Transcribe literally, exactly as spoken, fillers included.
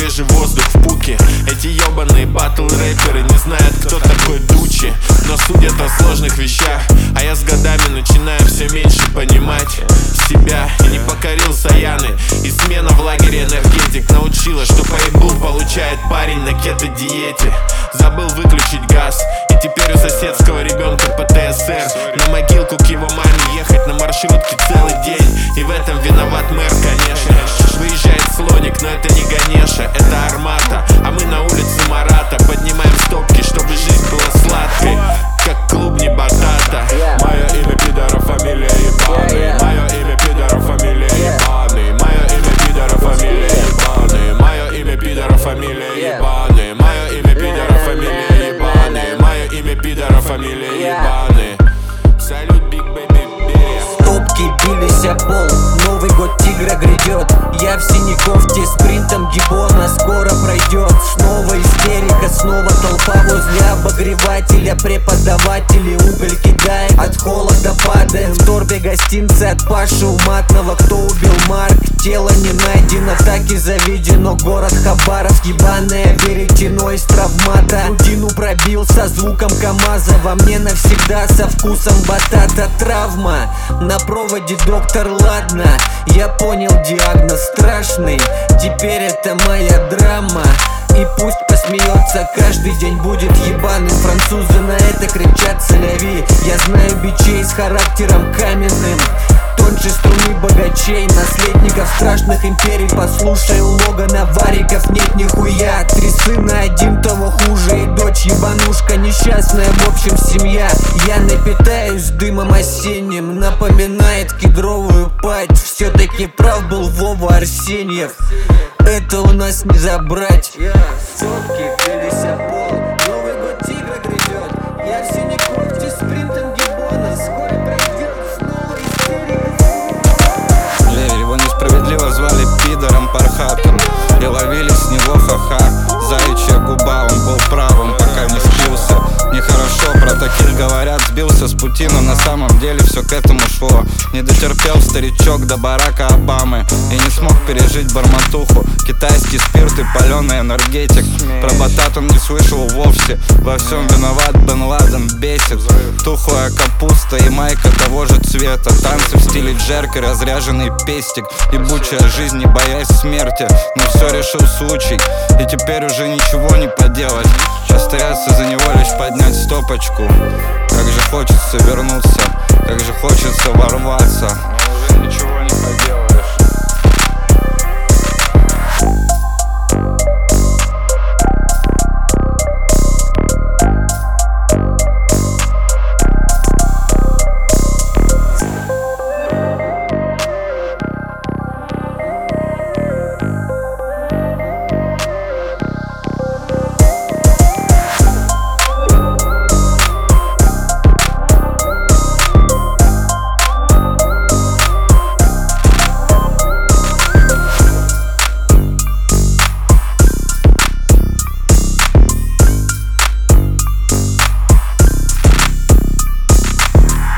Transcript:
свежий воздух в пуке. Эти ебаные батл-рэперы не знают, кто такой Дучи, но судят о сложных вещах. А я с годами начинаю все меньше понимать себя. И не покорил Саяны, и смена в лагере энергетик научила, что поебу получает парень на кето-диете. Забыл выключить газ, и теперь у соседского ребенка ПТСР. На могилку к его маме ехать на маршрутке целый день. И в этом виноват мэр, конечно. Выезжает слоник, но это не Ганеша, это Армата. А мы на улице Марата поднимаем стопки, чтобы жизнь была сладкой, как клубни батата. Мое имя пидора, фамилия ебаный. Мое имя пидора, фамилия ебаный. Мое имя пидора, фамилия ебаный. Мое имя пидора, фамилия ебаный. Мое имя пидора, фамилия ебаный. Мое имя пидора, фамилия ебаный. Салют, Биг Бэби Берия. Топки бились о пол, Новый год тигра грядет. Я в синей кофте, спринтом гибона скоро пройдет. Снова истерика, снова толпа возле обогревателя. Преподаватели уголь кидает, от холода падаем. В торбе гостинцы от Паши Уматного. Кто убил Марк? Тело не найдено, так и заведено. Город Хабаровск, ебаное веретено из травмата. Грудину пробил со звуком КамАЗа. Во мне навсегда со вкусом батата травма. На проводе доктор, ладно, я понял диагноз страшный. Теперь это моя драма. И пусть посмеется, каждый день будет ебаный. Французы на это кричат соляви. Я знаю бичей с характером каменным, тоньше струны богачей, наследников страшных империй. Послушай у Логана, вариков нет нихуя. Три сына, один того хуже, и дочь ебанушка несчастная, в общем семья. Я напитаюсь дымом осенним, напоминает кедровую пать. Все-таки прав был Вова Арсеньев, это у нас не забрать. Сотки бились о пол, Новый год тигра грядет. Я в синей кофте, спринтом гибона скоро пройдет. Снова истерика. Верь, его несправедливо звали пидором пархатом и ловили с него ха-ха. Заячья губа, он был правым, пока не спился. Нехорошо, про таких говорят, сбился с пути, но на самом деле все к этому шло. Не дотерпел старичок до Барака Обамы и не смог пережить барматуху. Китайский спирт и паленый энергетик. Про батат он не слышал вовсе. Во всем виноват Бен Ладен, бесит. Тухлая капуста и майка того же цвета. Танцы в стиле джерка, разряженный пестик. Ебучая жизнь, не боясь смерти. Но все решил случай, и теперь уже ничего не поделать. Остается за него лишь поднять стопочку. Как же хочется вернуться, как же хочется ворваться, но уже ничего не поделать.